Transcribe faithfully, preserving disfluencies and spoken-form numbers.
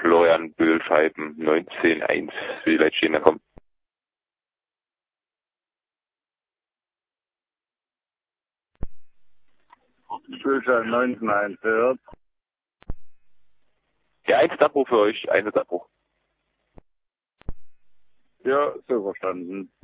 Florian Böhlscheiben, neunzehn eins, wie die Leute stehen da kommen. Böhlscheiben neunzehn eins, hört. Ja, eins Abbruch für euch, eines Abbruch. Ja, so verstanden.